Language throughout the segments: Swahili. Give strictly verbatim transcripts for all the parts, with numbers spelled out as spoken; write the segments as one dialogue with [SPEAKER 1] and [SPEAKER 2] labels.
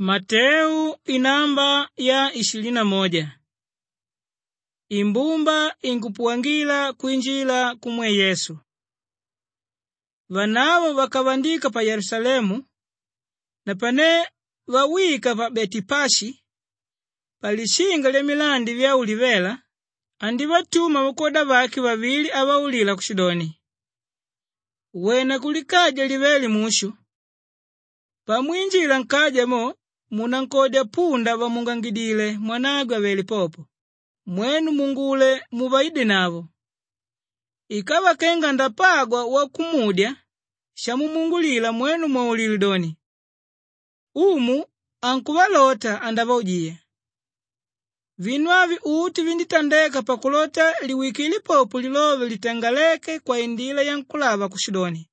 [SPEAKER 1] Mateo inamba ya ishirini na moja. Imbumba inkupuangila kuinjila kumwe Yesu. Vanavo vakavandika pa Yerusalemu, na pane vawika pa Betipashi, palishinga le milandi vya ulivela, andi vatuma wakoda vaki vavili avaulila kushidoni. Wena kulikaja liveli mushu. Pamwinjila nkaja mo, munankodia punda wa mungangidile mwanagwa veli popo. Mwenu mungule muvaide navo. Ikawa kenga ndapagwa wa kumudia, shamu mungulila mwenu maulili doni. Umu ankuvalota andavaujie. Vinwavi uti vinditandeka pakulota liwikili popo lilove litengaleke kwa indila yankulava kushidoni.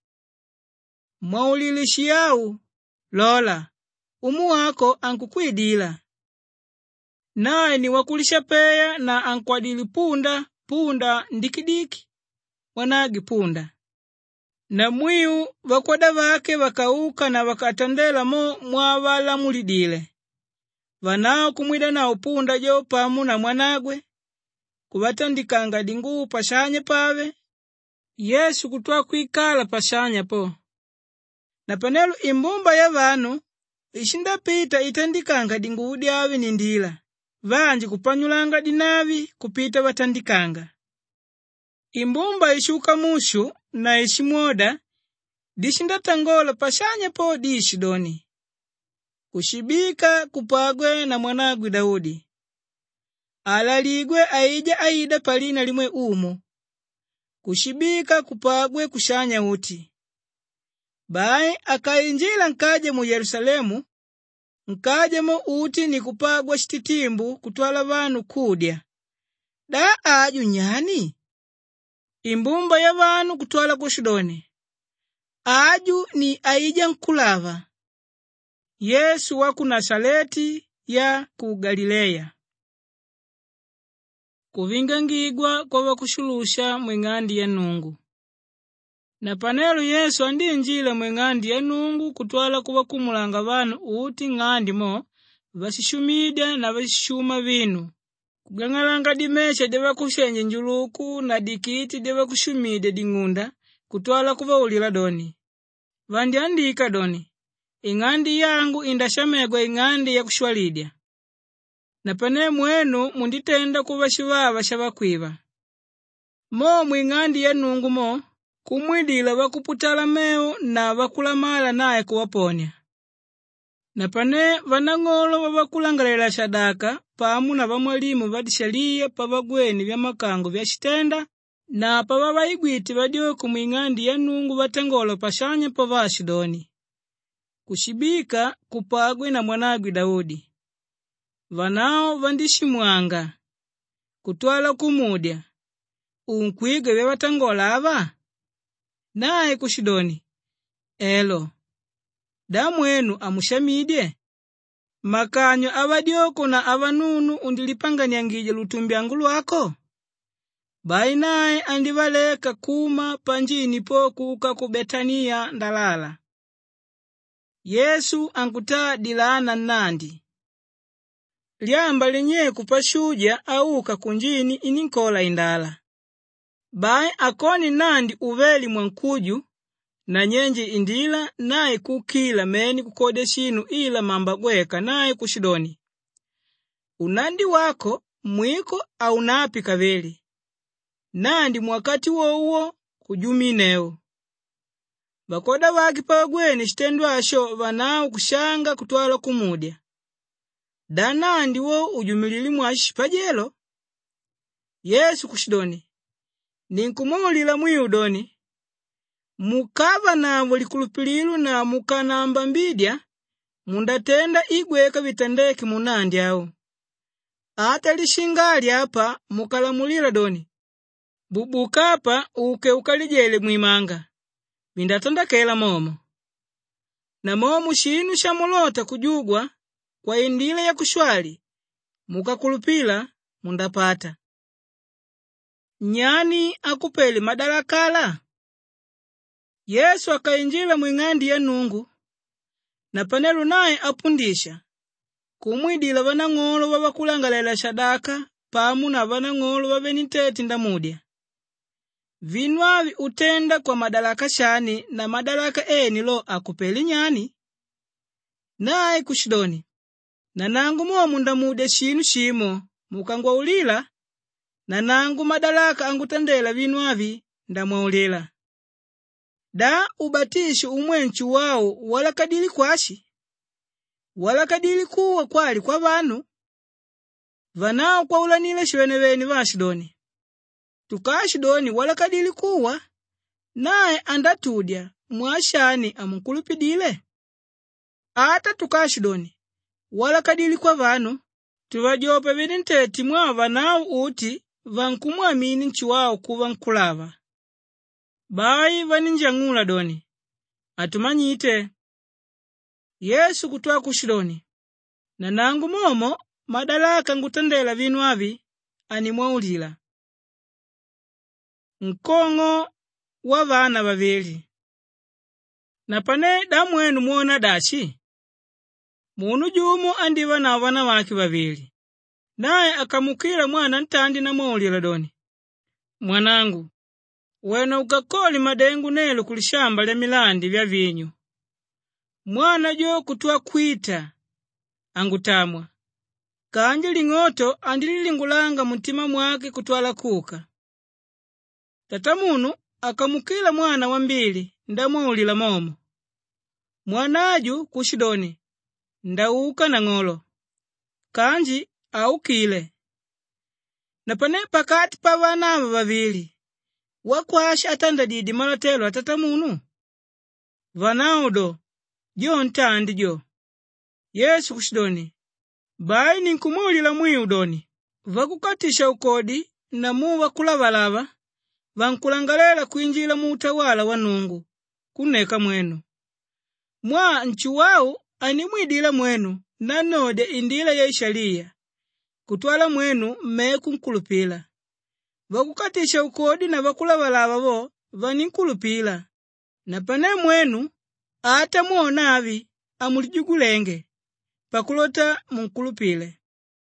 [SPEAKER 1] Maulili shiyau, lola, umu wako ankukwidila. Nae ni wakulisha peya na ankwadili punda, punda ndikidiki, wanagi punda. Na mwiu wakoda vake wakauka na wakatandela mo mwavala mulidile. Vanao kumwida na upunda jo pamu na mwanagwe, kuvatandikanga dingu pashanya pave. Yesu kutua kuikala pashanya po. Na panelu imbumba ya vanu, ishinda pita itandikanga dingu udiawe nindila. Vanji kupanyulanga dinavi kupita watandikanga. Imbumba ishuka mushu na ishimoda, dishinda tangola pashanya po dishidoni. Kushibika kupagwe na mwanagwe Daudi. Alaligwe aija aida palina limwe umu. Kushibika kupagwe kushanya uti. Bae akainjila nkaje mu Yerusalemu, nkaje mo uti ni kupagwa shititimbu kutwala vanu kudya. Da aju nyani? Imbumba ya vanu kutwala kushidoni. Aju ni aija nkulava. Yesu waku Nazareti ya ku Galileya. Kuvingangigwa kwa wakushulusha mwengandi ya nungu. Na panelu Yesu andi injila mwengandi ya nungu kutwala kuwa kumulanga vanu uti ngandi mo, vasishumida na vasishuma vinu. Kugangalanga dimesha dewa kushenye njuluku na dikiti dewa kushumide dingunda, kutwala kuwa ulila doni. Vandi andika doni, ingandi yangu indashamegwa ingandi ya kushwalidia. Na pane mwenu munditenda kuwa shivava shavakwiva. Mo mwingandi ya nungu mo, kumwidila wakuputala meo na wakulamala nae kuwaponya. Na pane vanangolo wawakulangalela shadaka, pamu na vamwalimu vadishalia pavagweni vya makango vya shitenda, na pavawaigwiti vadio kumwingandi ya nungu vatengolo pashanya pavashidoni. Kushibika kupagwe na mwanagwe Daudi. Vanao vandishimwanga. Kutwala kumudya. Unkwiga vya vatangola ava? Nae kushidoni. Elo. Damwenu amushamidye. Makanyo avadioko na avanunu undilipanganyangije lutumbi angulu wako. Bai nae andivaleka kuma panjini pokuka ku Betania ndalala. Yesu ankuta dilana nandi. Liamba lenye kupashuja auka kunjini ininkola indala. Bai akoni nandi uveli mwankuju, na nyenje indila nae kukila meni kukode shinu ila mambagweka nae kushidoni. Unandi wako mwiko au napi kaveli. Nandi mwakati wo uo kujumineo. Bakoda waki pagweni shitendwa asho vanao kushanga kutwala kumudya. Danandi wo ujumilili mwashi pajelo. Yesu kushidoni. Ninkumulila mwiudoni. Mukava na walikulupililu na mukanamba mbidya, mundatenda igweka vitandeki munandi hao. Ata lishingali hapa mukalamulila doni. Bubukapa uke ukalijele mwimanga. Vindatandakela momo. Na momo shinu shamulota kujugwa kwa indile ya kushwali. Mukakulupila mundapata. Nyani akupeli madarakala? Yesu akainjila mwingandi ya nungu. Na panelu nae apundisha. kumwidila vanang'olo vavakulangalela shadaka pamu na vanang'olo vaveniteti ndamudya. Vinu avi utenda kwa madalaka shani na madalaka eni lo akupeli nyani? Naye kushidoni, na nangu momu ndamudya shinu shimo mukangwa ulila, na nangu madalaka angutandela vinu avi ndamwaulila. Da ubatishi umwenchu wao wala kadili kwashi? Wala kadili kuwa kwali kwa vanu? Vanao kwa ulanile shiweneveni vashidoni. Tukashidoni wala kadili kuwa, naye andatudya mwashani amukulupidile. Ata tukashidoni wala kadili kwa vanu, tuvajope vininteti mwa vanao uti vankumwamini nchiwao kuva nkulava. Bai vaninjangula doni, atumanyite. Yesu kutwa kushidoni, na nangu momo madalaka ngutandela vinu avi animwaulila. Nkong'o wa vana vavili. Na pane damwenu muona dashi? Munu jumu andiva na vana waki vavili. Naye akamukira mwana ntandi na mwaulila doni, mwanangu, wena ukakoli madengu nelo kulishamba le milandi vya vinyu. Mwana jo kutwa kwita angutamwa. Kanje ling'oto andililingulanga mutima mwake kutwala kuka. Tatamunu akamukila mwana wambili ndamwaulila momo. Mwanaju kushidoni, ndauka na ng'olo. Kanji aukile. Na pane pakati pa vana ava vavili, wakwashi atandadidi malatelo atatamunu? Vanaudo, jo ntandi jo. Yesu kushidoni, bai ninkumulila mwiu doni, vakukatisha ukodi na muwa kulavalava, vankulangalela kuinjila muutawala wa Nungu, kuneka mwenu. Mwa nchuwau animwidila mwenu, nanode indila ya ishalia, kutwala mwenu mmeku nkulupila. Vakukatisha ukodi na vakulavalava vo, vaninkulupila. Na pane mwenu, ata muona avi, amulijugulenge, pakulota munkulupile.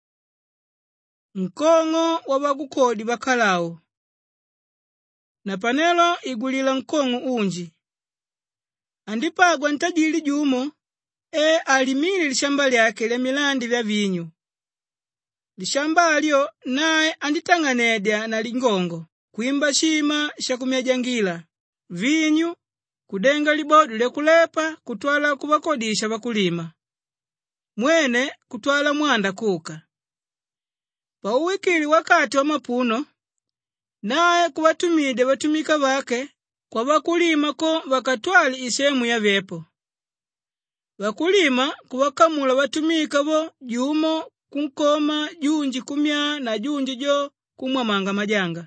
[SPEAKER 1] Nkong'o wabakukodi bakalao. Na panelo igulila nkong'o unji. Andipagwa ntajili jumo, e alimili lishamba lyake le milandi vya vinyu. Lishamba alio nae anditanganedya na lingongo, kuimba shima shakumyajangila, vinyu, kudenga libodu le kulepa, kutwala kubakodisha bakulima. Mwene kutwala mwanda kuka. Pa uwikili wakati wa mapuno, nae kuwatumide batumika bake, kwa bakulima ko bakatwali isemu ya vepo. Bakulima kuwakamula batumika bo jumo kunkoma junji kumya na junji jo kumwamanga majanga.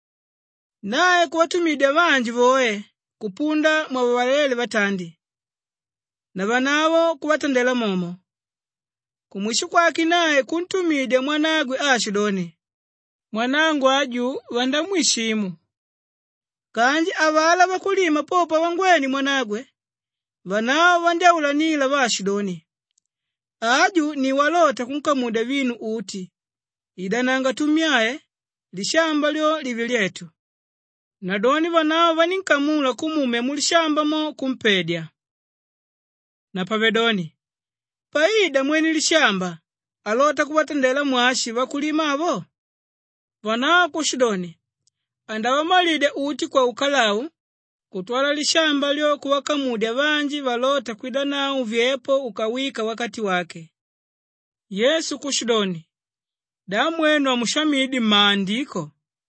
[SPEAKER 1] Nae kuwatumide banji boe kupunda mwabalele batandi. Na banabo kubatandela momo. Kumwishu kwaki naye kuntumide mwanagwe ashidoni, mwanangu aju vandamwishimu. Kanji avala bakulima popa wangweni mwanagwe, vanao vandaulanila bashidoni, aju ni walota kunkamuda vinu uti, idananga tumyae, lishamba lyo livilyetu. Nadoni vanao vaninkamula kumume mulishamba mo kumpedya. Na pavedoni, paida mweni lishamba, alota kubatandela mwashi bakulima abo. Vanao kushidoni, andawa malide uti kwa ukalau, kutwala lishamba lyo kuwakamudya vanji valota kuidana uvyepo ukawika wakati wake. Yesu kushidoni, damwenu amushamidi maandiko.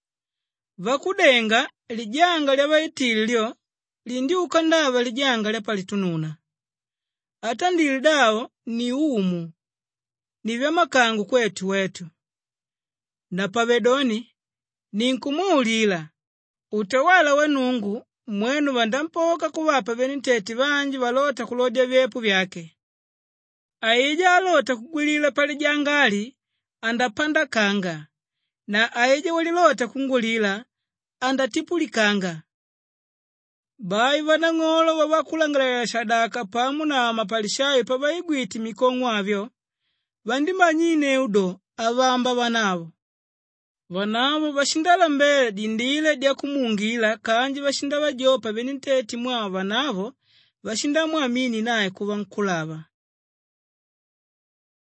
[SPEAKER 1] Vakudenga lijanga lya baitili lyo, lindi ukandava lijanga lya palitununa. Ata ndilidao ni umu, ni vya makangu kwetu wetu. Na pavedoni, ninkumuulila, utawala wa Nungu, mwenu vandampoka kuwapa veniteti vanji valota kulodya vyepu vyake. Aija alota kugulila pali jangali, andapanda kanga, na aija walilota kungulila, andatipulikanga. Bai vanang'olo wabakulangalela shadaka pamu na mapalishayo pabaigwiti mikong'o avyo, vandimanyine udo avamba vanavo. Vanavo vashindala mbele dindile dia kumungila kanji vashinda vajopa beniteti mwa vanavo vashinda muamini naye kuva nkulava.